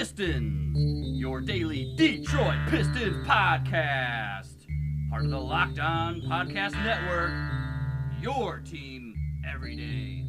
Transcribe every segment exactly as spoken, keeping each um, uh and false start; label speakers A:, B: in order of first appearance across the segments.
A: Pistons, your daily Detroit Pistons podcast. Part of the Locked On Podcast Network, your team every day.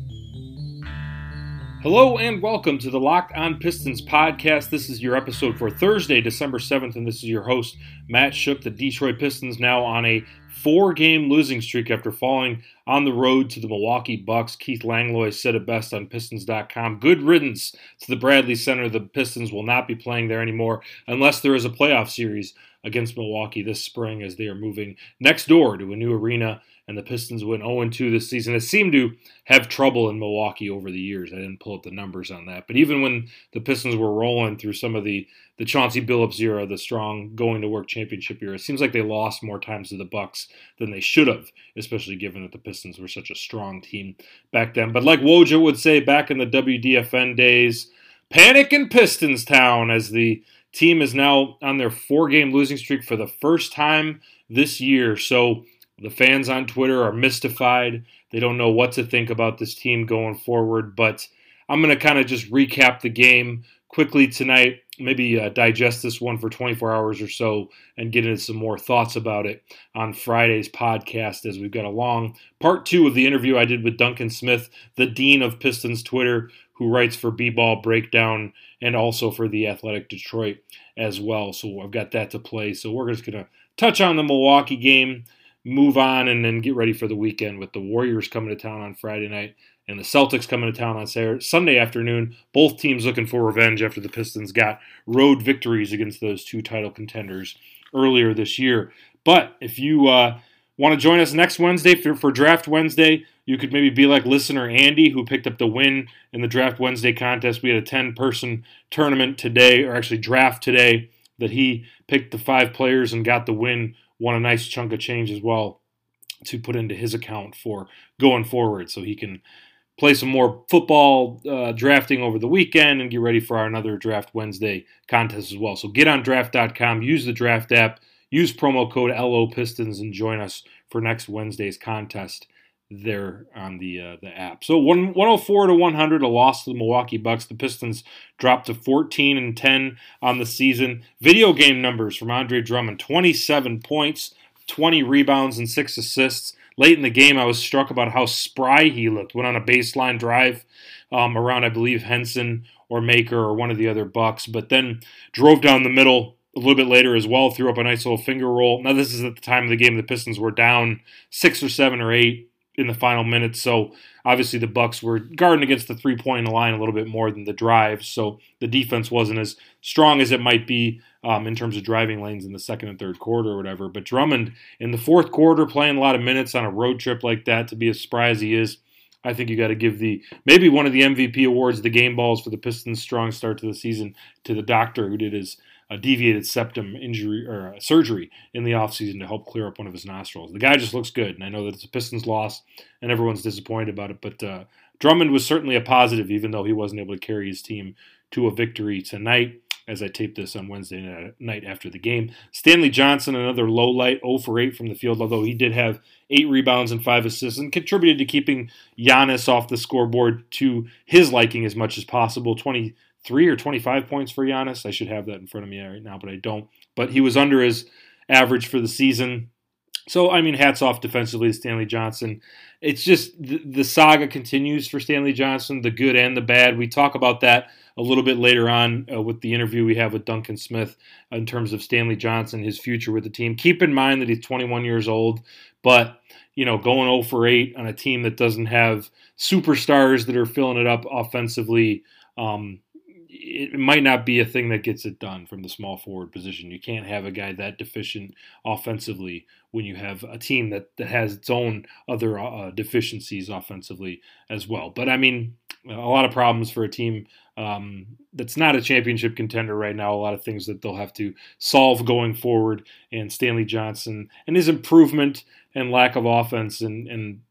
B: Hello and welcome to the Locked On Pistons podcast. This is your episode for Thursday, December seventh, and this is your host, Matt Shook. The Detroit Pistons now on a four-game losing streak after falling on the road to the Milwaukee Bucks. Keith Langlois said it best on Pistons dot com. Good riddance to the Bradley Center. The Pistons will not be playing there anymore unless there is a playoff series against Milwaukee this spring as they are moving next door to a new arena. And the Pistons went oh and two this season. It seemed to have trouble in Milwaukee over the years. I didn't pull up the numbers on that. But even when the Pistons were rolling through some of the, the Chauncey Billups era, the strong going-to-work championship era, it seems like they lost more times to the Bucks than they should have, especially given that the Pistons were such a strong team back then. But like Woj would say back in the W D F N days, panic in Pistons town, as the team is now on their four-game losing streak for the first time this year. So the fans on Twitter are mystified. They don't know what to think about this team going forward, but I'm going to kind of just recap the game quickly tonight, maybe uh, digest this one for twenty-four hours or so and get into some more thoughts about it on Friday's podcast as we've got a long part two of the interview I did with Duncan Smith, the dean of Pistons Twitter, who writes for B-Ball Breakdown and also for The Athletic Detroit as well. So I've got that to play. So we're just going to touch on the Milwaukee game, move on, and then get ready for the weekend with the Warriors coming to town on Friday night and the Celtics coming to town on Saturday, Sunday afternoon. Both teams looking for revenge after the Pistons got road victories against those two title contenders earlier this year. But if you uh, want to join us next Wednesday for, for Draft Wednesday, you could maybe be like listener Andy, who picked up the win in the Draft Wednesday contest. We had a ten-person tournament today, or actually draft today, that he picked the five players and got the win. Won a nice chunk of change as well to put into his account for going forward, so he can play some more football uh, drafting over the weekend and get ready for our another Draft Wednesday contest as well. So get on draft dot com, use the draft app, use promo code L O Pistons, and join us for next Wednesday's contest there on the uh, the app. So one oh four to one hundred, a loss to the Milwaukee Bucks. The Pistons dropped to fourteen and ten on the season. Video game numbers from Andre Drummond: twenty-seven points, twenty rebounds, and six assists. Late in the game, I was struck about how spry he looked. Went on a baseline drive um, around, I believe, Henson or Maker or one of the other Bucks, but then drove down the middle a little bit later as well, threw up a nice little finger roll. Now, this is at the time of the game the Pistons were down six or seven or eight in the final minutes, so obviously the Bucks were guarding against the three-point line a little bit more than the drive, so the defense wasn't as strong as it might be um, in terms of driving lanes in the second and third quarter or whatever. But Drummond in the fourth quarter, playing a lot of minutes on a road trip like that, to be as spry as he is, I think you got to give the maybe one of the M V P awards, the game balls for the Pistons' strong start to the season, to the doctor who did his a deviated septum injury or uh, surgery in the offseason to help clear up one of his nostrils. The guy just looks good, and I know that it's a Pistons loss, and everyone's disappointed about it, but uh, Drummond was certainly a positive, even though he wasn't able to carry his team to a victory tonight, as I taped this on Wednesday night after the game. Stanley Johnson, another low light, oh for eight from the field, although he did have eight rebounds and five assists, and contributed to keeping Giannis off the scoreboard to his liking as much as possible. twenty-three or twenty-five points for Giannis. I should have that in front of me right now, but I don't. But he was under his average for the season. So, I mean, hats off defensively to Stanley Johnson. It's just the, the saga continues for Stanley Johnson, the good and the bad. We talk about that a little bit later on uh, with the interview we have with Duncan Smith in terms of Stanley Johnson, his future with the team. Keep in mind that he's twenty-one years old, but, you know, going oh for eight on a team that doesn't have superstars that are filling it up offensively, um, it might not be a thing that gets it done from the small forward position. You can't have a guy that deficient offensively when you have a team that, that has its own other uh, deficiencies offensively as well. But, I mean, a lot of problems for a team um, that's not a championship contender right now, a lot of things that they'll have to solve going forward. And Stanley Johnson and his improvement and lack of offense and, and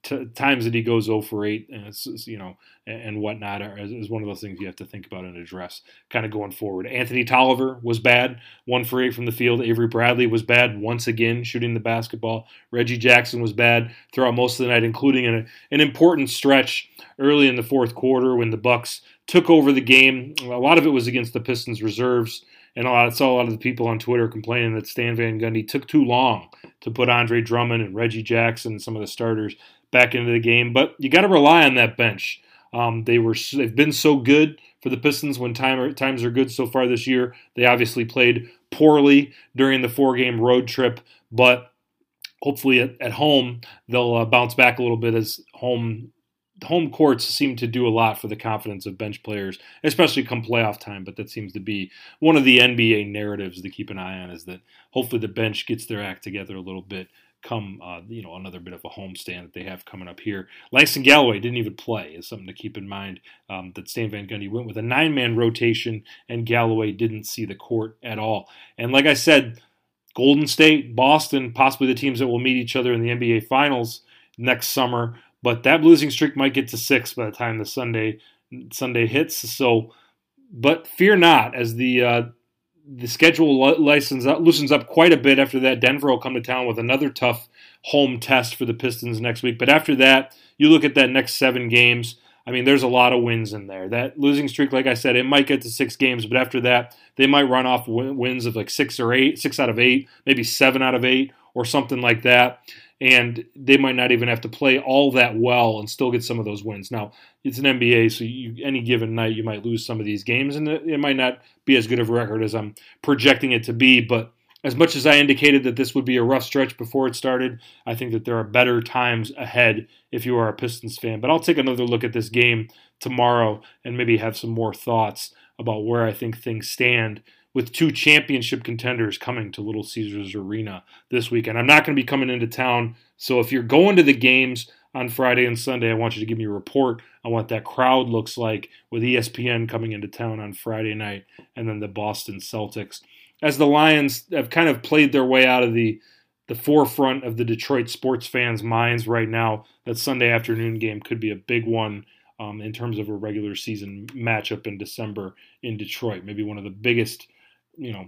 B: t- times that he goes oh for eight, and it's, it's, you know, and, and whatnot are, is, is one of those things you have to think about and address kind of going forward. Anthony Tolliver was bad, one for eight from the field. Avery Bradley was bad once again shooting the basketball. Reggie Jackson was bad throughout most of the night, including an, an important stretch early in the fourth quarter when the Bucks took over the game. A lot of it was against the Pistons reserves, and a lot, I saw a lot of the people on Twitter complaining that Stan Van Gundy took too long to put Andre Drummond and Reggie Jackson and some of the starters back into the game. But you got to rely on that bench. Um, they were they've been so good for the Pistons when time, times are good so far this year. They obviously played poorly during the four-game road trip, but hopefully at, at home they'll uh, bounce back a little bit as home home courts seem to do a lot for the confidence of bench players, especially come playoff time. But that seems to be one of the N B A narratives to keep an eye on, is that hopefully the bench gets their act together a little bit come, uh, you know, another bit of a homestand that they have coming up here. Langston Galloway didn't even play, is something to keep in mind, um, that Stan Van Gundy went with a nine-man rotation, and Galloway didn't see the court at all. And like I said, Golden State, Boston, possibly the teams that will meet each other in the N B A Finals next summer. But that losing streak might get to six by the time the Sunday Sunday hits. So, but fear not, as the uh, the schedule license loosens up quite a bit after that. Denver will come to town with another tough home test for the Pistons next week. But after that, you look at that next seven games. I mean, there's a lot of wins in there. That losing streak, like I said, it might get to six games, but after that, they might run off wins of like six or eight, six out of eight, maybe seven out of eight, or something like that. And they might not even have to play all that well and still get some of those wins. Now, it's an N B A, so you, any given night you might lose some of these games, and it might not be as good of a record as I'm projecting it to be. But as much as I indicated that this would be a rough stretch before it started, I think that there are better times ahead if you are a Pistons fan. But I'll take another look at this game tomorrow and maybe have some more thoughts about where I think things stand with two championship contenders coming to Little Caesars Arena this weekend. I'm not going to be coming into town, so if you're going to the games on Friday and Sunday, I want you to give me a report on what that crowd looks like with E S P N coming into town on Friday night, and then the Boston Celtics. As the Lions have kind of played their way out of the, the forefront of the Detroit sports fans' minds right now, that Sunday afternoon game could be a big one um, in terms of a regular season matchup in December in Detroit. Maybe one of the biggest, you know,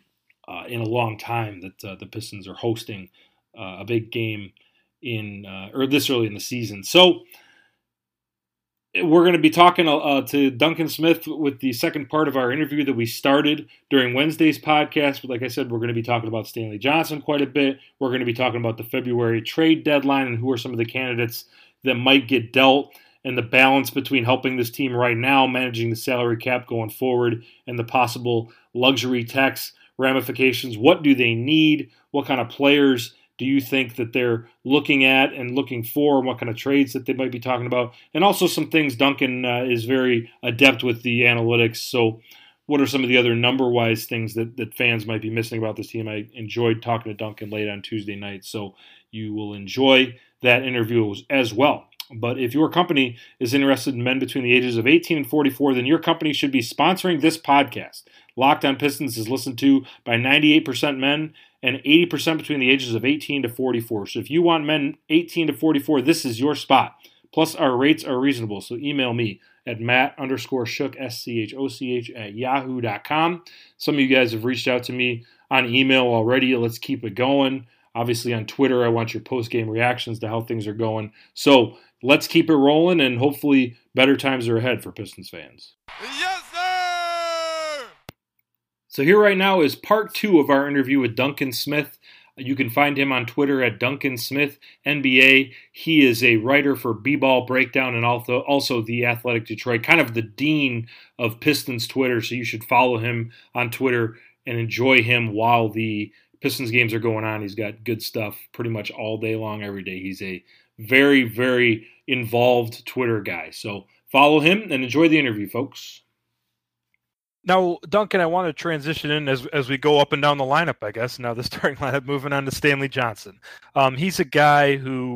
B: uh, in a long time that uh, the Pistons are hosting uh, a big game in uh, or this early in the season. So we're going to be talking uh, to Duncan Smith with the second part of our interview that we started during Wednesday's podcast. But like I said, we're going to be talking about Stanley Johnson quite a bit. We're going to be talking about the February trade deadline and who are some of the candidates that might get dealt, and the balance between helping this team right now, managing the salary cap going forward, and the possible luxury tax ramifications. What do they need? What kind of players do you think that they're looking at and looking for, and what kind of trades that they might be talking about? And also some things Duncan uh, is very adept with the analytics. So what are some of the other number-wise things that, that fans might be missing about this team? I enjoyed talking to Duncan late on Tuesday night, so you will enjoy that interview as well. But if your company is interested in men between the ages of eighteen and forty-four, then your company should be sponsoring this podcast. Locked on Pistons is listened to by ninety-eight percent men and eighty percent between the ages of eighteen to forty-four. So if you want men eighteen to forty-four, this is your spot. Plus, our rates are reasonable, so email me at Matt underscore Shook, S C H O C H, at yahoo dot com. Some of you guys have reached out to me on email already. Let's keep it going. Obviously, on Twitter, I want your post-game reactions to how things are going. So let's keep it rolling, and hopefully better times are ahead for Pistons fans.
C: Yes, sir!
B: So here right now is part two of our interview with Duncan Smith. You can find him on Twitter at Duncan Smith N B A. He is a writer for B-Ball Breakdown and also, also The Athletic Detroit, kind of the dean of Pistons Twitter, so you should follow him on Twitter and enjoy him while the Pistons games are going on. He's got good stuff pretty much all day long, every day. He's a very, very involved Twitter guy. So follow him and enjoy the interview, folks.
D: Now, Duncan, I want to transition in as as we go up and down the lineup, I guess. Now the starting lineup, moving on to Stanley Johnson. Um, he's a guy who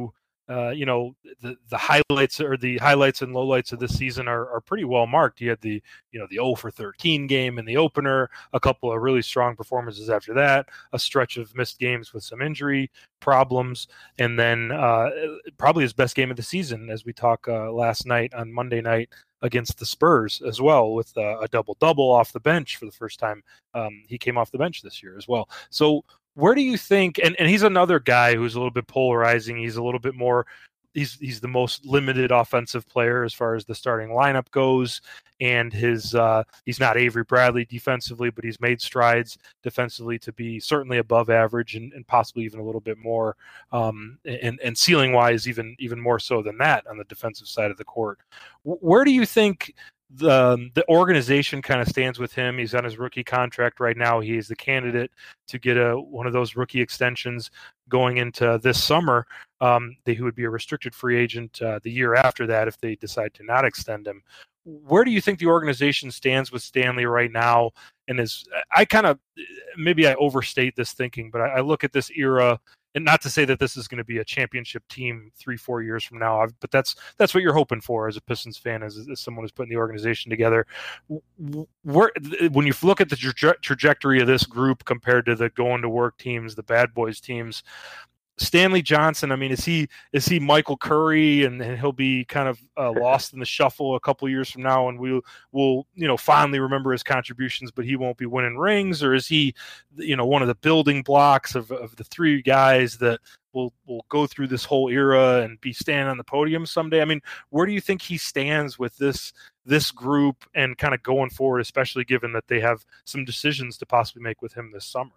D: uh, you know, the the highlights or the highlights and lowlights of this season are, are pretty well marked. You had the, you know, the oh for thirteen game in the opener, a couple of really strong performances after that, a stretch of missed games with some injury problems, and then uh, probably his best game of the season, as we talk uh, last night on Monday night against the Spurs as well, with uh, a double-double off the bench for the first time. Um, he came off the bench this year as well. So where do you think, and, and he's another guy who's a little bit polarizing. He's a little bit more, he's he's the most limited offensive player as far as the starting lineup goes. And his uh, he's not Avery Bradley defensively, but he's made strides defensively to be certainly above average and, and possibly even a little bit more, um, and, and ceiling-wise, even even more so than that on the defensive side of the court. Where do you think the the organization kind of stands with him? He's on his rookie contract right now. He is the candidate to get a one of those rookie extensions going into this summer. Um, they, he would be a restricted free agent uh, the year after that if they decide to not extend him. Where do you think the organization stands with Stanley right now? And is I kind of maybe I overstate this thinking, but I, I look at this era. And not to say that this is going to be a championship team three, four years from now, but that's that's what you're hoping for as a Pistons fan, as, as someone who's putting the organization together. Where, when you look at the traje- trajectory of this group compared to the going to work teams, the bad boys teams, Stanley Johnson, I mean, is he is he Michael Curry, and, and he'll be kind of uh, lost in the shuffle a couple years from now, and we'll we'll you know fondly remember his contributions, but he won't be winning rings? Or is he, you know, one of the building blocks of, of the three guys that will will go through this whole era and be standing on the podium someday? I mean, where do you think he stands with this this group and kind of going forward, especially given that they have some decisions to possibly make with him this summer?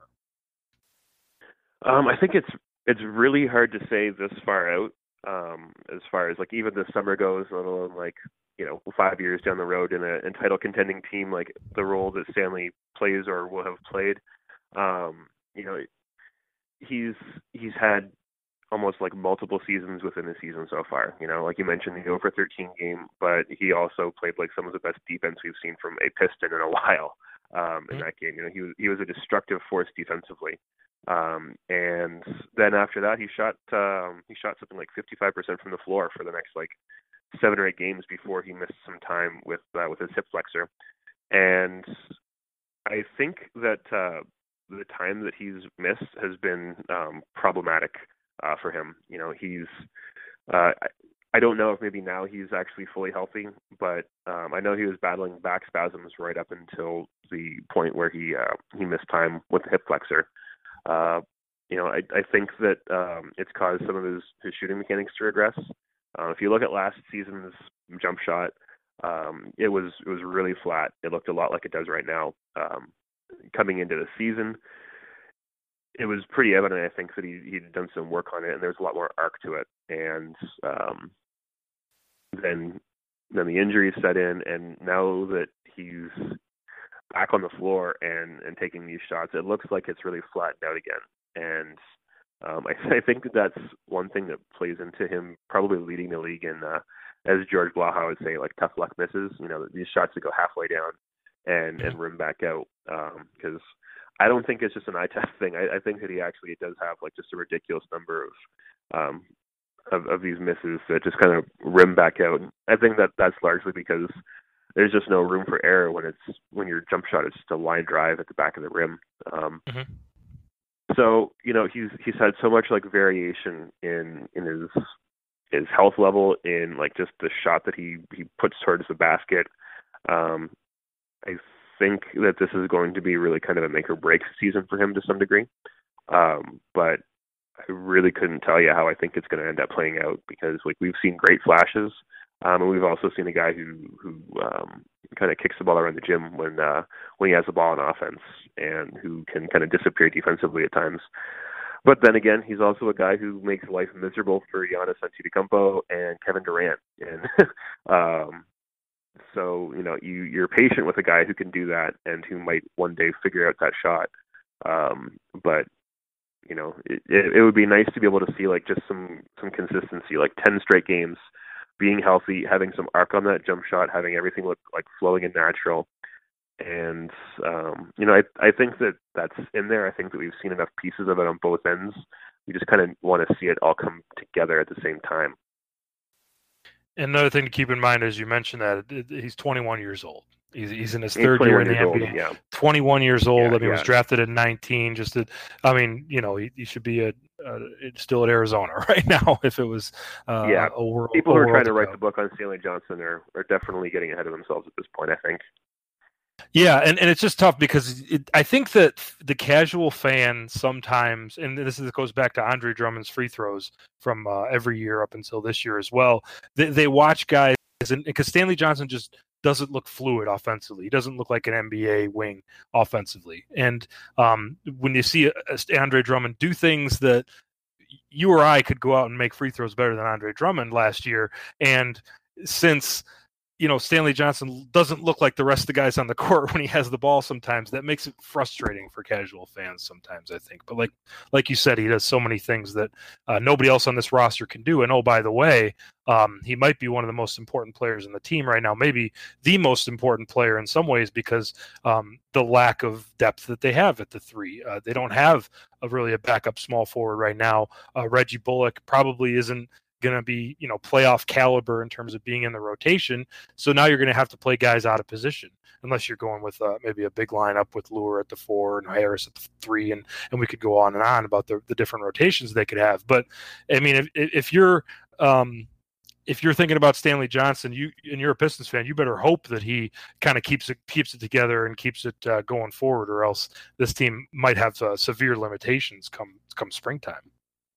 E: Um, I think it's It's really hard to say this far out, um, as far as like even the summer goes, let alone like, you know, five years down the road in a in title contending team, like the role that Stanley plays or will have played. Um, you know, he's he's had almost like multiple seasons within the season so far. You know, like you mentioned, the oh for thirteen game, but he also played like some of the best defense we've seen from a Piston in a while. Um, in that game, you know, he was he was a destructive force defensively. Um, and then after that, he shot um, he shot something like fifty-five percent from the floor for the next like seven or eight games before he missed some time with uh, with his hip flexor. And I think that uh, the time that he's missed has been um, problematic uh, for him. You know, he's uh, I, I don't know if maybe now he's actually fully healthy, but um, I know he was battling back spasms right up until the point where he uh, he missed time with the hip flexor. Uh, you know, I, I think that um, it's caused some of his, his shooting mechanics to regress. Uh, if you look at last season's jump shot, um, it was it was really flat. It looked a lot like it does right now. Um, coming into the season, it was pretty evident, I think, that he, he'd done some work on it, and there was a lot more arc to it. And um, then then the injuries set in, and now that he's back on the floor and, and taking these shots, it looks like it's really flattened out again. And um, I, I think that that's one thing that plays into him probably leading the league in, uh, as George Blaha would say, like tough luck misses. You know, these shots that go halfway down and, and rim back out. Because um, I don't think it's just an eye test thing. I, I think that he actually does have like just a ridiculous number of um, of, of these misses that just kind of rim back out. I think that that's largely because there's just no room for error when it's when your jump shot is just a line drive at the back of the rim. Um, mm-hmm. So you know he's he's had so much like variation in in his his health level, in like just the shot that he he puts towards the basket. Um, I think that this is going to be really kind of a make or break season for him to some degree. Um, but I really couldn't tell you how I think it's going to end up playing out, because like we've seen great flashes. Um, and we've also seen a guy who who um, kind of kicks the ball around the gym when uh, when he has the ball on offense, and who can kind of disappear defensively at times. But then again, he's also a guy who makes life miserable for Giannis Antetokounmpo and Kevin Durant. And um, so you know you you're patient with a guy who can do that and who might one day figure out that shot. Um, but you know it, it, it would be nice to be able to see like just some some consistency, like ten straight games. Being healthy, having some arc on that jump shot, having everything look like flowing and natural. And, um, you know, I I think that that's in there. I think that we've seen enough pieces of it on both ends you just kind of want to see it all come together at the same time.
D: Another thing to keep in mind, as you mentioned, that he's twenty-one years old. He's, he's in his third year in the N B A.
E: Old, yeah.
D: twenty-one years old.
E: Yeah,
D: I mean,
E: yeah.
D: was drafted at nineteen. Just, to, I mean, you know, he, he should be a, a, still at Arizona right now if it was. Uh,
E: yeah.
D: A world,
E: People
D: a
E: who are
D: world
E: trying to
D: ago.
E: write the book on Stanley Johnson are, are definitely getting ahead of themselves at this point, I think.
D: Yeah, and, and it's just tough because it, I think that the casual fan sometimes, and this is, goes back to Andre Drummond's free throws from uh, every year up until this year as well. They, they watch guys, and because Stanley Johnson just doesn't look fluid offensively. He doesn't look like an N B A wing offensively. And um, when you see Andre Drummond do things that you or I could go out and make free throws better than Andre Drummond last year, and since you know, Stanley Johnson doesn't look like the rest of the guys on the court when he has the ball sometimes. That makes it frustrating for casual fans sometimes, I think. But like like you said, he does so many things that uh, nobody else on this roster can do. And, oh, by the way, um, he might be one of the most important players in the team right now, maybe the most important player in some ways because um, the lack of depth that they have at the three. Uh, they don't have a, really a backup small forward right now. Uh, Reggie Bullock probably isn't going to be, you know, playoff caliber in terms of being in the rotation. So now you're going to have to play guys out of position unless you're going with uh, maybe a big lineup with Lure at the four and Harris at the three. And, and we could go on and on about the, the different rotations they could have. But I mean, if, if you're, um, if you're thinking about Stanley Johnson, you and you're a Pistons fan, you better hope that he kind of keeps it keeps it together and keeps it uh, going forward, or else this team might have uh, severe limitations come come springtime.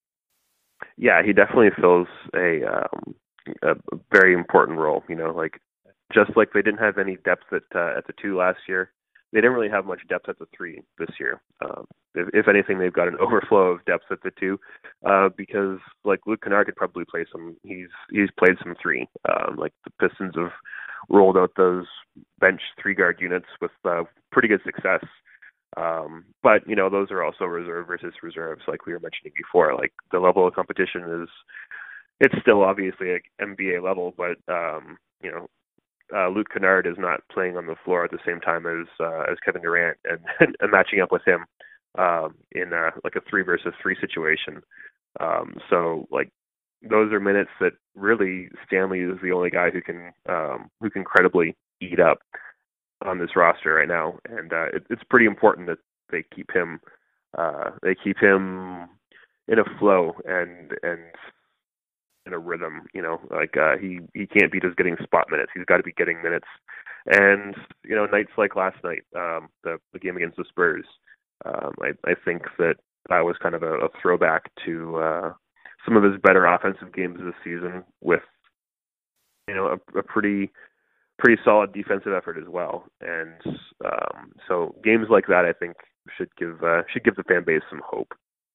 E: Yeah, he definitely fills a, um, a very important role. You know, like just like they didn't have any depth at uh, at the two last year, they didn't really have much depth at the three this year. Um, if, if anything, they've got an overflow of depth at the two uh, because like Luke Kennard could probably play some. He's he's played some three. Um, like the Pistons have rolled out those bench three guard units with uh, pretty good success. Um, but, you know, those are also reserve versus reserves, like we were mentioning before. Like, the level of competition is, it's still obviously an N B A level, but, um, you know, uh, Luke Kennard is not playing on the floor at the same time as uh, as Kevin Durant and, and, and matching up with him um, in uh, like a three versus three situation. Um, so, like, those are minutes that really Stanley is the only guy who can um, who can credibly eat up on this roster right now, and uh, it, it's pretty important that they keep him, uh, they keep him in a flow and and in a rhythm. You know, like uh, he he can't be just getting spot minutes. He's got to be getting minutes. And you know, nights like last night, um, the the game against the Spurs, um, I I think that that was kind of a, a throwback to uh, some of his better offensive games this season, with you know a, a pretty. pretty solid defensive effort as well. And um, so games like that, I think, should give uh, should give the fan base some hope.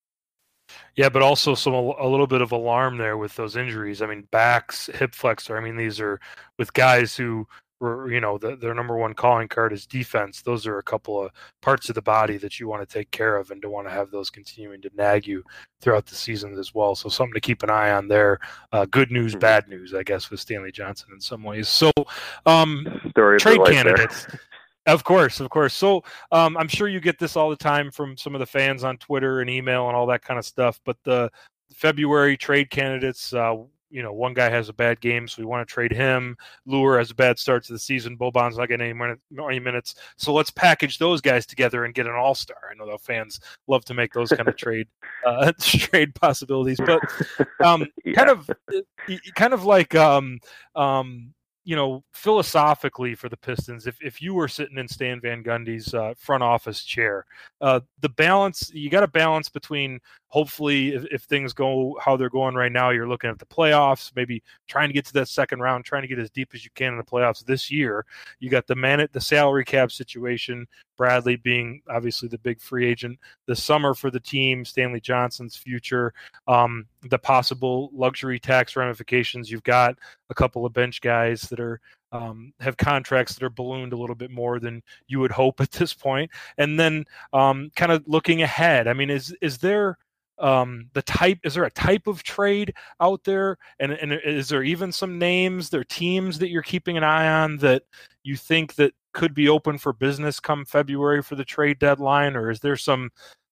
D: Yeah, but also some a little bit of alarm there with those injuries. I mean, backs, hip flexor. I mean, these are with guys who were, you know, the, their number one calling card is defense. Those are a couple of parts of the body that you want to take care of and don't want to have those continuing to nag you throughout the season as well. So something to keep an eye on there. Uh, good news, mm-hmm. bad news, I guess, with Stanley Johnson in some ways. So um, trade candidates. Of course, of course. So um, I'm sure you get this all the time from some of the fans on Twitter and email and all that kind of stuff. But the February trade candidates, uh, you know, one guy has a bad game, so we want to trade him. Lure has a bad start to the season. Boban's not getting any, minute, any minutes. So let's package those guys together and get an all-star. I know the fans love to make those kind of trade uh, trade possibilities. But um, yeah. kind of kind of like um, um, you know, philosophically for the Pistons, if, if you were sitting in Stan Van Gundy's uh, front office chair, uh, the balance, you got a balance between hopefully if, if things go how they're going right now, you're looking at the playoffs, maybe trying to get to that second round, trying to get as deep as you can in the playoffs this year. You got the man the salary cap situation, Bradley being obviously the big free agent this summer for the team, Stanley Johnson's future, um, the possible luxury tax ramifications. You've got a couple of bench guys that are um, have contracts that are ballooned a little bit more than you would hope at this point. And then um, kind of looking ahead, I mean, is is there um, the type, is there a type of trade out there? And, and is there even some names, there teams that you're keeping an eye on that you think that could be open for business come February for the trade deadline? Or is there some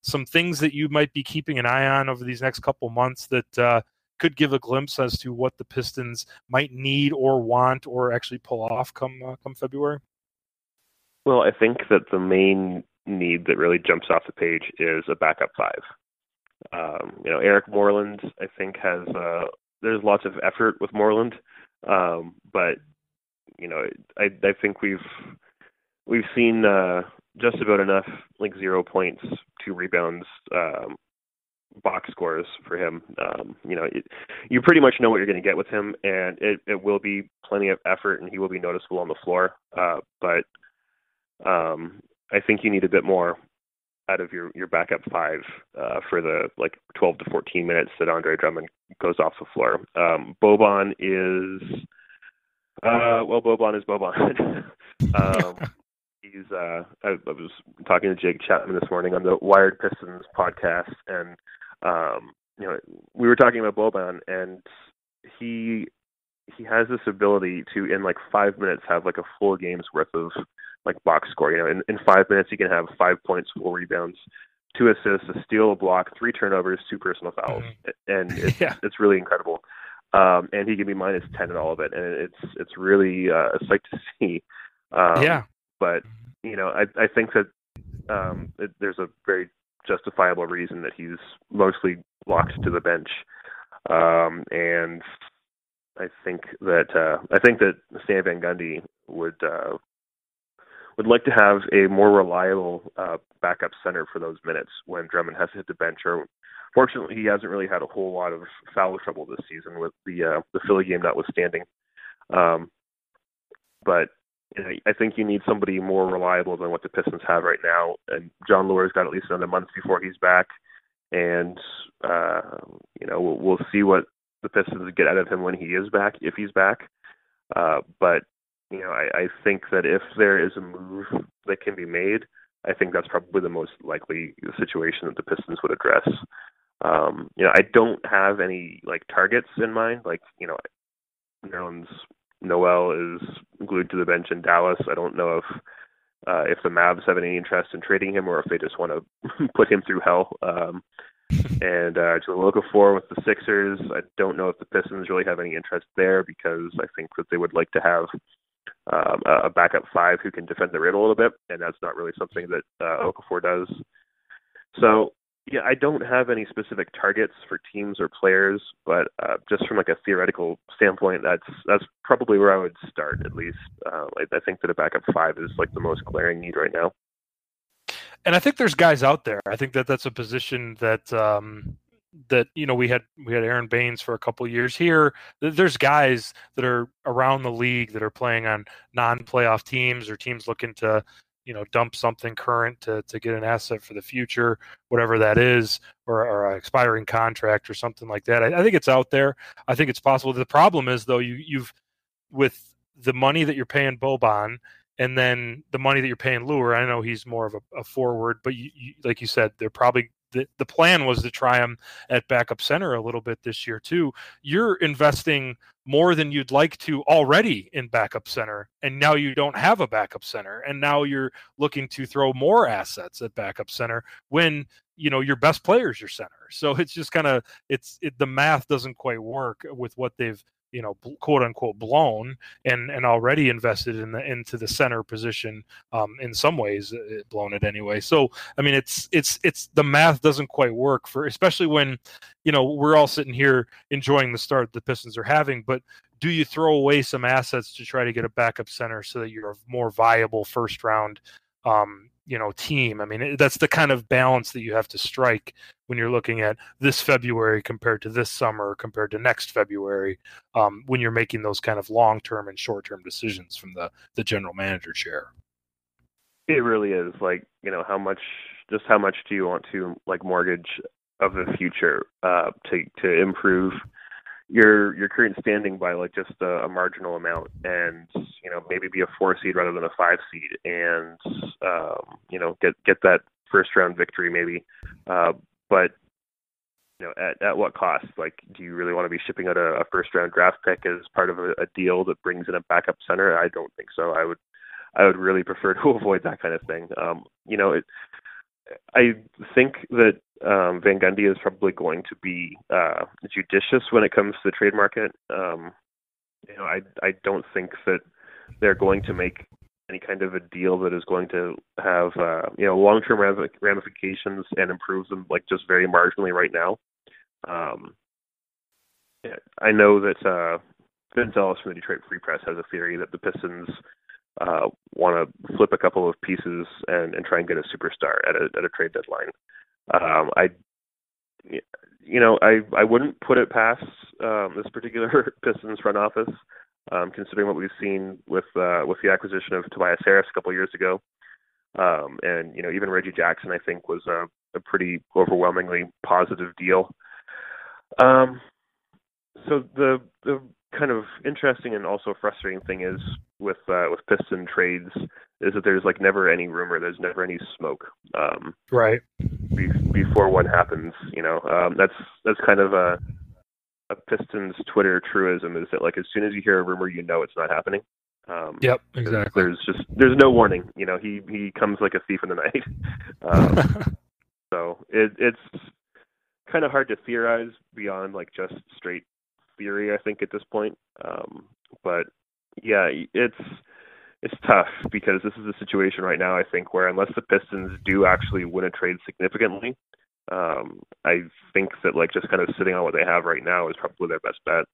D: some things that you might be keeping an eye on over these next couple months that uh, could give a glimpse as to what the Pistons might need or want or actually pull off come uh, come February?
E: Well, I think that the main need that really jumps off the page is a backup five. Um, you know, Eric Moreland, I think, has uh, there's lots of effort with Moreland, um, but you know, I I think we've we've seen uh, just about enough like zero points, two rebounds, um, box scores for him. Um, you know, it, you pretty much know what you're going to get with him, and it, it will be plenty of effort, and he will be noticeable on the floor. Uh, but um, I think you need a bit more out of your, your backup five uh, for the like twelve to fourteen minutes that Andre Drummond goes off the floor. Um, Boban is, uh, well, Boban is Boban. um, he's, uh, I, I was talking to Jake Chapman this morning on the Wired Pistons podcast, and, um, you know, we were talking about Boban, and he, he has this ability to, in like five minutes, have like a full game's worth of like box score. You know, in, in five minutes, he can have five points, four rebounds, two assists, a steal, a block, three turnovers, two personal fouls, mm-hmm. and it's, yeah. it's really incredible. Um, and he can be minus ten in all of it, and it's it's really uh, a sight to see. Um, yeah. But you know, I I think that um, it, there's a very justifiable reason that he's mostly locked to the bench, um, and I think that uh, I think that Stan Van Gundy would. Uh, would like to have a more reliable uh, backup center for those minutes when Drummond has to hit the bench. Or, fortunately, he hasn't really had a whole lot of foul trouble this season with the uh, the Philly game notwithstanding. Um, but you know, I think you need somebody more reliable than what the Pistons have right now. And John Lure's got at least another month before he's back. And, uh, you know, we'll, we'll see what the Pistons get out of him when he is back, if he's back. Uh, but You know, I, I think that if there is a move that can be made, I think that's probably the most likely situation that the Pistons would address. Um, you know, I don't have any like targets in mind. Like, you know, Nerlens Noel is glued to the bench in Dallas. I don't know if uh, if the Mavs have any interest in trading him or if they just want to put him through hell. Um, and uh, to the local four with the Sixers, I don't know if the Pistons really have any interest there because I think that they would like to have Um, a backup five who can defend the rim a little bit, and that's not really something that uh, Okafor does. So, yeah, I don't have any specific targets for teams or players, but uh, just from like a theoretical standpoint, that's that's probably where I would start at least. Uh, I, I think that a backup five is like the most glaring need right now.
D: And I think there's guys out there. I think that that's a position that. Um... that, you know, we had we had Aaron Baines for a couple of years here. There's guys that are around the league that are playing on non-playoff teams or teams looking to, you know, dump something current to, to get an asset for the future, whatever that is, or, or an expiring contract or something like that. I, I think it's out there. I think it's possible. The problem is, though, you, you've with the money that you're paying Boban and then the money that you're paying Lure, I know he's more of a, a forward, but you, you, like you said, they're probably The, the plan was to try him at backup center a little bit this year too. You're investing more than you'd like to already in backup center, and now you don't have a backup center, and now you're looking to throw more assets at backup center when you know your best player is your center. So it's just kind of it's it, the math doesn't quite work with what they've you know, quote unquote, blown and, and already invested in the, into the center position. Um, in some ways, it blown it anyway. So, I mean, it's, it's, it's the math doesn't quite work for, especially when, you know, we're all sitting here enjoying the start the Pistons are having, but do you throw away some assets to try to get a backup center so that you're a more viable first round, um, you know, team? I mean, that's the kind of balance that you have to strike when you're looking at this February compared to this summer, compared to next February, um, when you're making those kind of long-term and short-term decisions from the, the general manager chair.
E: It really is. Like, you know, how much, just how much do you want to like mortgage of the future uh, to, to improve your your current standing by like just a, a marginal amount, and you know maybe be a four seed rather than a five seed, and um, you know get get that first round victory maybe, uh, but you know at, at what cost? Like, do you really want to be shipping out a, a first round draft pick as part of a, a deal that brings in a backup center? I don't think so. I would I would really prefer to avoid that kind of thing. Um, you know, it, I think that um, Van Gundy is probably going to be uh, judicious when it comes to the trade market. Um, you know, I I don't think that they're going to make any kind of a deal that is going to have uh, you know long-term ramifications and improve them like just very marginally right now. Um, I know that uh, Vince Ellis from the Detroit Free Press has a theory that the Pistons uh, want to flip a couple of pieces and, and try and get a superstar at a at a trade deadline. Um, I, you know, I I wouldn't put it past um, this particular Pistons front office, um, considering what we've seen with uh, with the acquisition of Tobias Harris a couple of years ago, um, and you know even Reggie Jackson I think was a, a pretty overwhelmingly positive deal. Um, so the the kind of interesting and also frustrating thing is with uh, with Piston trades is that there's like never any rumor, there's never any smoke. Um,
D: right.
E: Be- before one happens, you know, um, that's that's kind of a a Pistons Twitter truism is that like as soon as you hear a rumor, you know it's not happening. Um,
D: yep, exactly.
E: There's just there's no warning. You know, he he comes like a thief in the night. Um, so it, it's kind of hard to theorize beyond like just straight theory, I think, at this point. Um, but yeah, it's it's tough because this is a situation right now, I think, where unless the Pistons do actually win a trade significantly, um, I think that like just kind of sitting on what they have right now is probably their best bet.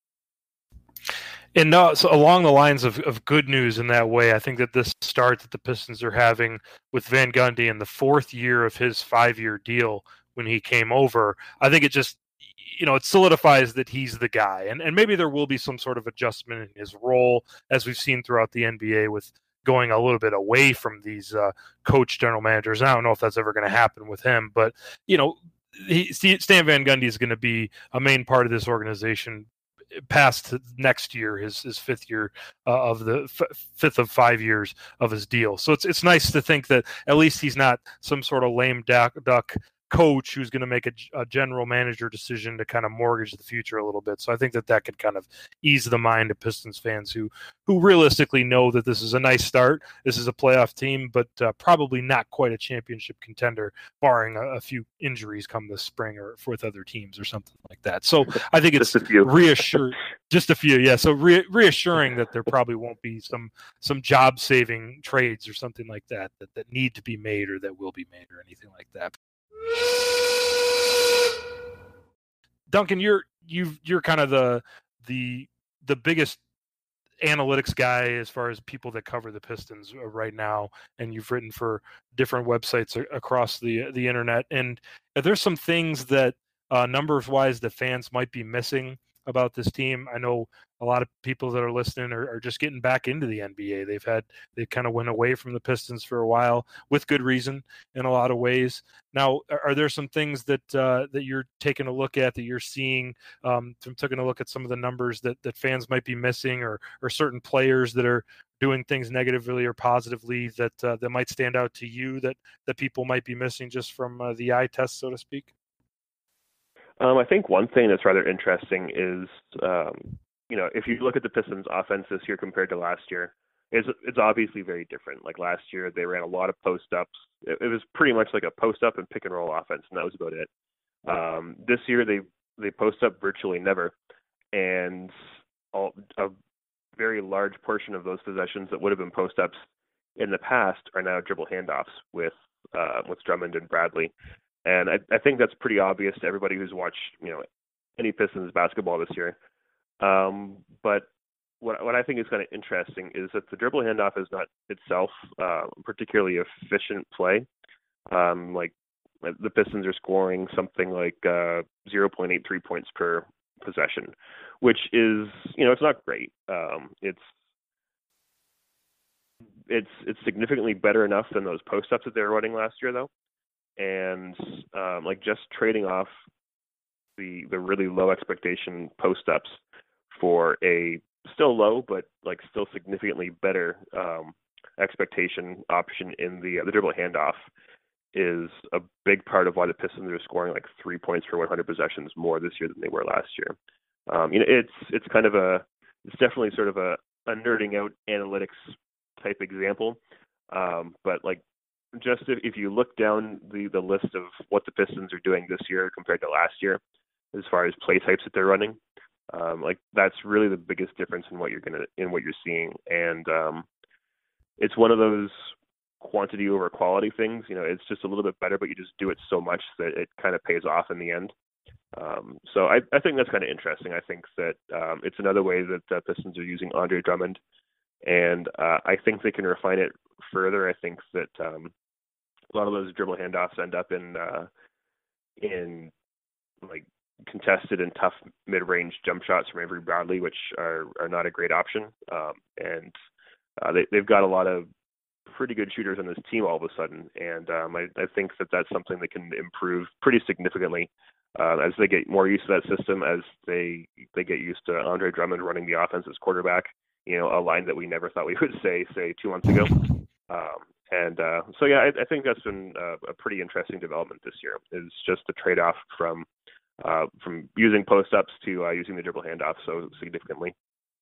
D: And uh, so along the lines of, of good news in that way, I think that this start that the Pistons are having with Van Gundy in the fourth year of his five-year deal when he came over, I think it just, you know, it solidifies that he's the guy. And and maybe there will be some sort of adjustment in his role, as we've seen throughout the N B A with going a little bit away from these uh, coach general managers. And I don't know if that's ever going to happen with him, but, you know, he, Stan Van Gundy is going to be a main part of this organization past next year, his his fifth year uh, of the f- fifth of five years of his deal. So it's it's nice to think that at least he's not some sort of lame duck, duck coach who's going to make a, a general manager decision to kind of mortgage the future a little bit. So I think that that could kind of ease the mind of Pistons fans who who realistically know that this is a nice start. This is a playoff team, but uh, probably not quite a championship contender, barring a, a few injuries come this spring or with other teams or something like that. So I think it's reassuring. Just a few, yeah. So re- reassuring that there probably won't be some some job saving trades or something like that, that that need to be made or that will be made or anything like that. Duncan, you're you you're kind of the the the biggest analytics guy as far as people that cover the Pistons right now, and you've written for different websites across the the internet. And there's some things that uh, numbers wise that fans might be missing about this team. I know a lot of people that are listening are, are just getting back into the N B A. They've had they kind of went away from the Pistons for a while with good reason in a lot of ways. Now, are there some things that uh, that you're taking a look at that you're seeing um, from taking a look at some of the numbers that, that fans might be missing, or or certain players that are doing things negatively or positively that uh, that might stand out to you that that people might be missing just from uh, the eye test, so to speak?
E: Um, I think one thing that's rather interesting is, um, you know, if you look at the Pistons' offense this year compared to last year, it's, it's obviously very different. Like last year, they ran a lot of post-ups. It, it was pretty much like a post-up and pick-and-roll offense, and that was about it. Um, this year, they they post up virtually never, and all, a very large portion of those possessions that would have been post-ups in the past are now dribble handoffs with uh, with Drummond and Bradley. And I, I think that's pretty obvious to everybody who's watched, you know, any Pistons basketball this year. Um, but what what I think is kind of interesting is that the dribble handoff is not itself uh, particularly efficient play. Um, like the Pistons are scoring something like uh, zero point eight three points per possession, which is, you know, it's not great. Um, it's it's it's significantly better enough than those post ups that they were running last year, though. And um, like just trading off the the really low expectation post ups for a still low but like still significantly better um, expectation option in the the dribble handoff is a big part of why the Pistons are scoring like three points per one hundred possessions more this year than they were last year. Um, you know, it's it's kind of a it's definitely sort of a, a nerding out analytics type example, um, but like. just if, if you look down the, the list of what the Pistons are doing this year compared to last year, as far as play types that they're running, um, like that's really the biggest difference in what you're gonna in what you're seeing. And um, it's one of those quantity over quality things. You know, it's just a little bit better, but you just do it so much that it kind of pays off in the end. Um, so I, I think that's kind of interesting. I think that um, it's another way that the Pistons are using Andre Drummond, and uh, I think they can refine it further. I think that um, a lot of those dribble handoffs end up in uh, in like contested and tough mid-range jump shots from Avery Bradley, which are, are not a great option. Um, and uh, they, they've got a lot of pretty good shooters on this team all of a sudden, and um, I, I think that that's something that can improve pretty significantly uh, as they get more used to that system, as they they get used to Andre Drummond running the offense as quarterback. You know, a line that we never thought we would say, say two months ago. Um, and uh, so, yeah, I, I think that's been uh, a pretty interesting development this year. Is just the trade-off from uh, from using post-ups to uh, using the dribble handoff so significantly.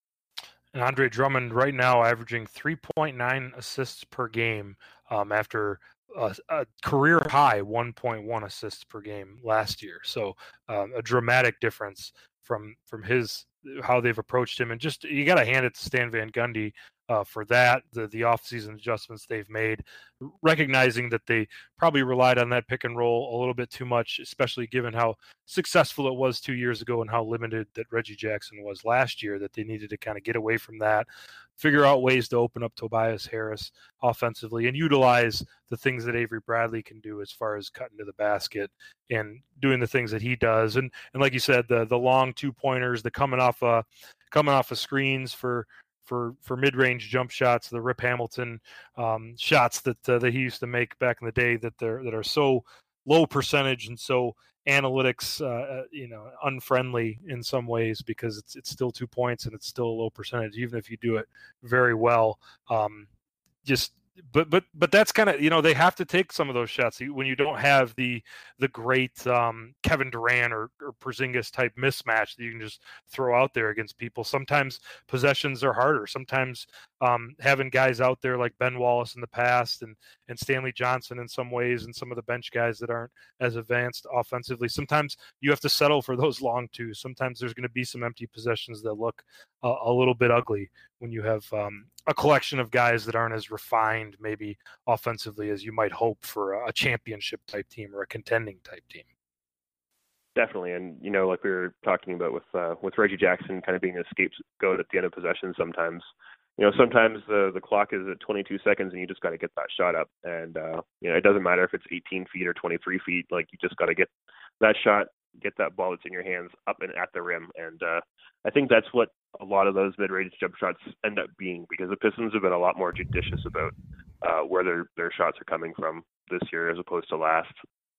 D: And Andre Drummond right now averaging three point nine assists per game um, after a, a career high one point one assists per game last year. So um, a dramatic difference from from his how they've approached him. And just you got to hand it to Stan Van Gundy uh, for that, the, the offseason adjustments they've made, recognizing that they probably relied on that pick and roll a little bit too much, especially given how successful it was two years ago and how limited that Reggie Jackson was last year, that they needed to kind of get away from that, figure out ways to open up Tobias Harris offensively and utilize the things that Avery Bradley can do as far as cutting to the basket and doing the things that he does. And and like you said, the the long two pointers, the coming off uh coming off of screens for for for mid-range jump shots, the Rip Hamilton um, shots that uh, that he used to make back in the day that they're that are so low percentage and so analytics uh, you know unfriendly in some ways, because it's it's still two points and it's still a low percentage even if you do it very well. Um, just but but but that's kind of, you know, they have to take some of those shots when you don't have the the great um, Kevin Durant or, or Porzingis type mismatch that you can just throw out there against people. Sometimes possessions are harder. Sometimes um, having guys out there like Ben Wallace in the past and and Stanley Johnson in some ways, and some of the bench guys that aren't as advanced offensively, sometimes you have to settle for those long twos. Sometimes there's going to be some empty possessions that look a, a little bit ugly when you have um, a collection of guys that aren't as refined maybe offensively as you might hope for a championship type team or a contending type team.
E: Definitely. And, you know, like we were talking about with uh, with Reggie Jackson kind of being a scapegoat at the end of possession sometimes, you know, sometimes the, the clock is at twenty-two seconds and you just got to get that shot up. And, uh, you know, it doesn't matter if it's eighteen feet or twenty-three feet. Like, you just got to get that shot, get that ball that's in your hands up and at the rim. And uh, I think that's what a lot of those mid-range jump shots end up being, because the Pistons have been a lot more judicious about uh, where their, their shots are coming from this year as opposed to last.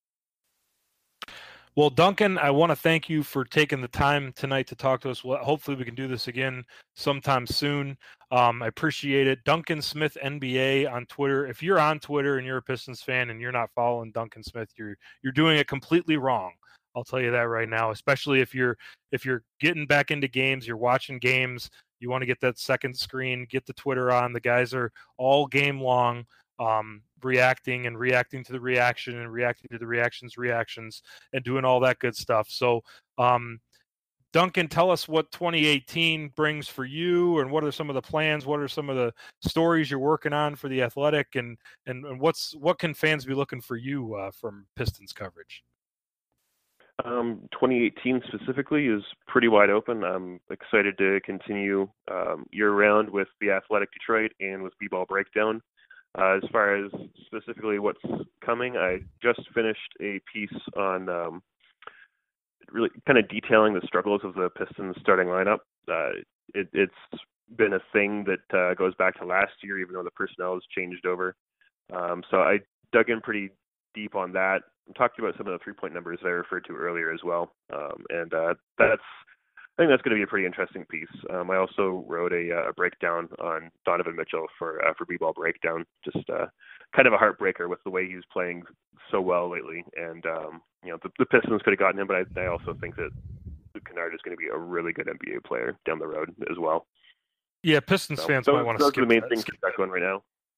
D: Well, Duncan, I want to thank you for taking the time tonight to talk to us. Well, hopefully we can do this again sometime soon. Um, I appreciate it. Duncan Smith, N B A on Twitter. If you're on Twitter and you're a Pistons fan and you're not following Duncan Smith, you're you're doing it completely wrong. I'll tell you that right now, especially if you're if you're getting back into games, you're watching games, you want to get that second screen, get the Twitter on. The guys are all game long um, reacting and reacting to the reaction and reacting to the reactions, reactions, and doing all that good stuff. So, um, Duncan, tell us what twenty eighteen brings for you, and what are some of the plans? What are some of the stories you're working on for the Athletic, and and, and what's what can fans be looking for you uh, from Pistons coverage?
E: Um, twenty eighteen specifically is pretty wide open. I'm excited to continue um, year-round with the Athletic Detroit and with B-Ball Breakdown. Uh, as far as specifically what's coming, I just finished a piece on um, really kind of detailing the struggles of the Pistons starting lineup. Uh, it, it's been a thing that uh, goes back to last year, even though the personnel has changed over. Um, so I dug in pretty deep on that. I'm talking about some of the three-point numbers that I referred to earlier as well. Um, and uh, that's I think that's going to be a pretty interesting piece. Um, I also wrote a, a breakdown on Donovan Mitchell for uh, for B-Ball Breakdown, just uh, kind of a heartbreaker with the way he's playing so well lately. And, um, you know, the, the Pistons could have gotten him, but I, I also think that Luke Kennard is going to be a really good N B A player down the road as well.
D: Yeah, Pistons
E: so,
D: fans
E: those,
D: might want to
E: those
D: skip
E: are the main
D: that,
E: things
D: skip
E: we've got going right now.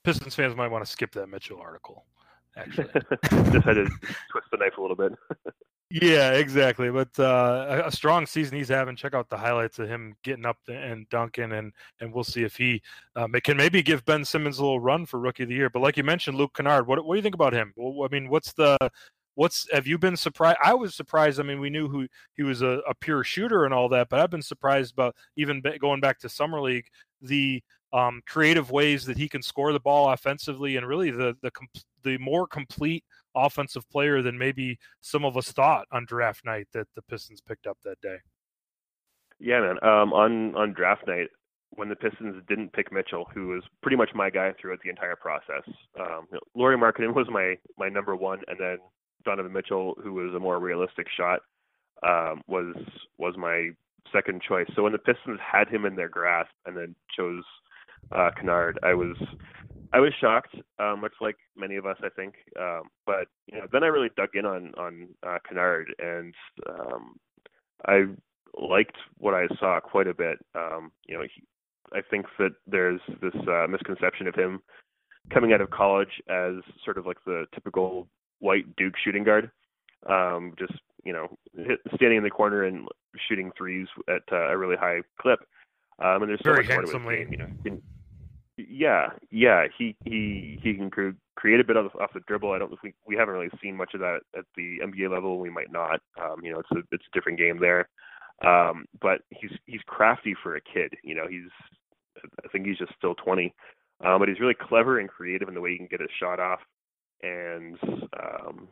D: Pistons fans might want to skip that Mitchell article, actually.
E: Just had to twist the knife a little bit.
D: Yeah, exactly. But uh, a, a strong season he's having. Check out the highlights of him getting up and dunking, and and we'll see if he um, can maybe give Ben Simmons a little run for Rookie of the Year. But like you mentioned, Luke Kennard, what what do you think about him? Well, I mean, what's the what's have you been surprised? I was surprised. I mean, we knew who he was a, a pure shooter and all that, but I've been surprised about even going back to Summer League, the um, creative ways that he can score the ball offensively, and really the the the more complete offensive player than maybe some of us thought on draft night that the Pistons picked up that day.
E: Yeah, man. Um, on on draft night, when the Pistons didn't pick Mitchell, who was pretty much my guy throughout the entire process, um, you know, Lauri Markkanen was my my number one, and then Donovan Mitchell, who was a more realistic shot, um, was was my second choice. So when the Pistons had him in their grasp and then chose uh, Kennard, I was I was shocked, uh, much like many of us, I think. Um, but you know, then I really dug in on on uh, Kennard, and um, I liked what I saw quite a bit. Um, you know, he, I think that there's this uh, misconception of him coming out of college as sort of like the typical white Duke shooting guard, um, just you know, hit, standing in the corner and shooting threes at uh, a really high clip. Um, and there's so
D: very
E: much more to his
D: handsomely.
E: game, you know. In, yeah, yeah, he he he can cre- create a bit off, off the dribble. I don't we we haven't really seen much of that at the N B A level. We might not. Um, you know, it's a it's a different game there. Um, but he's he's crafty for a kid. You know, he's I think he's just still twenty, um, but he's really clever and creative in the way he can get his shot off. And um,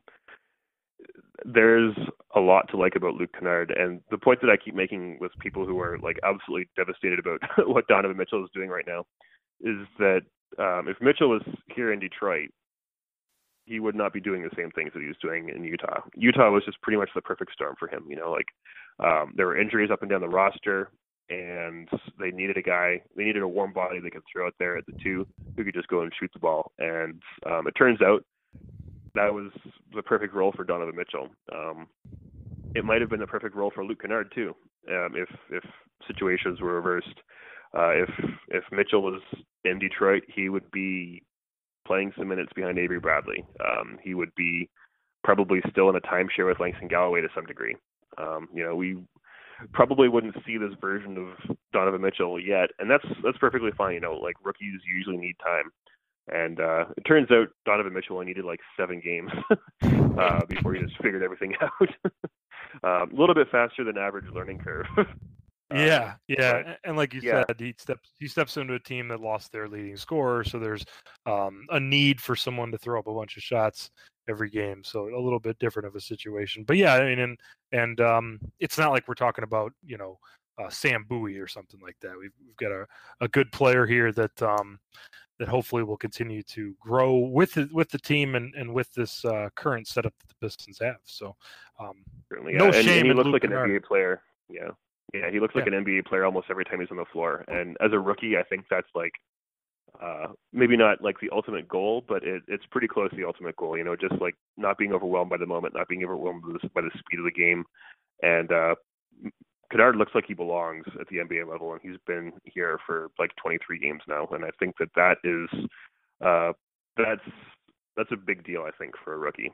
E: there's a lot to like about Luke Kennard. And the point that I keep making with people who are like absolutely devastated about what Donovan Mitchell is doing right now is that um, if Mitchell was here in Detroit, he would not be doing the same things that he was doing in Utah. Utah was just pretty much the perfect storm for him. You know, like um, there were injuries up and down the roster, and they needed a guy, they needed a warm body they could throw out there at the two who could just go and shoot the ball. And um, it turns out that was the perfect role for Donovan Mitchell. Um, it might have been the perfect role for Luke Kennard too, um, if if situations were reversed. Uh, if if Mitchell was in Detroit, he would be playing some minutes behind Avery Bradley. Um, he would be probably still in a timeshare with Langston Galloway to some degree. Um, you know, we probably wouldn't see this version of Donovan Mitchell yet, and that's that's perfectly fine. You know, like rookies usually need time. And uh, it turns out Donovan Mitchell only needed like seven games uh, before he just figured everything out. um, a little bit faster than average learning curve.
D: Yeah, yeah,
E: but,
D: and like you
E: yeah.
D: said, he steps he steps into a team that lost their leading scorer, so there's um, a need for someone to throw up a bunch of shots every game. So a little bit different of a situation, but yeah, I mean, and and um, it's not like we're talking about you know uh, Sam Bowie or something like that. We've we've got a, a good player here that. Um, that hopefully will continue to grow with the, with the team and, and with this uh, current setup that the Pistons have. So um,
E: Certainly,
D: no
E: yeah.
D: shame
E: and, and he
D: in
E: looks
D: Luke
E: like an
D: Kennard.
E: N B A player. Yeah. Yeah, he looks like
D: Yeah.
E: an N B A player almost every time he's on the floor. And as a rookie, I think that's like uh, maybe not like the ultimate goal, but it, it's pretty close to the ultimate goal. You know, just like not being overwhelmed by the moment, not being overwhelmed by the, by the speed of the game. And uh, Kennard looks like he belongs at the N B A level, and he's been here for like twenty-three games now. And I think that that is uh, that's that's a big deal, I think, for a rookie.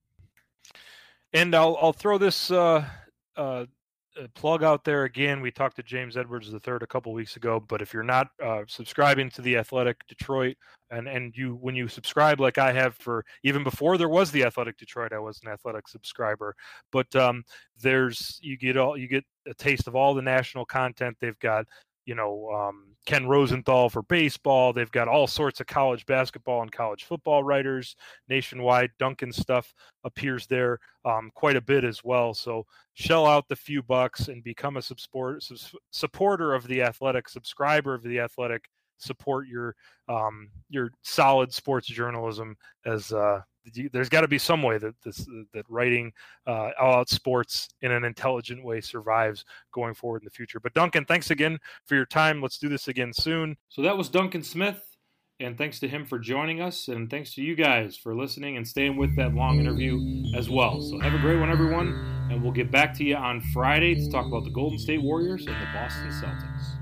D: And I'll I'll throw this uh, uh, plug out there again. We talked to James Edwards the third a couple weeks ago, but if you're not uh, subscribing to the Athletic Detroit, and and you when you subscribe like I have for even before there was the Athletic Detroit, I was an Athletic subscriber. But um, there's you get all you get a taste of all the national content. They've got you know um, Ken Rosenthal for baseball. They've got all sorts of college basketball and college football writers nationwide. Duncan stuff appears there um, quite a bit as well. So shell out the few bucks and become a support, supporter of the Athletic, subscriber of the Athletic. Support your um, your solid sports journalism. As uh, there's got to be some way that this that writing uh, all out sports in an intelligent way survives going forward in the future. But Duncan, thanks again for your time. Let's do this again soon.
B: So that was Duncan Smith, and thanks to him for joining us, and thanks to you guys for listening and staying with that long interview as well. So have a great one, everyone, and we'll get back to you on Friday to talk about the Golden State Warriors and the Boston Celtics.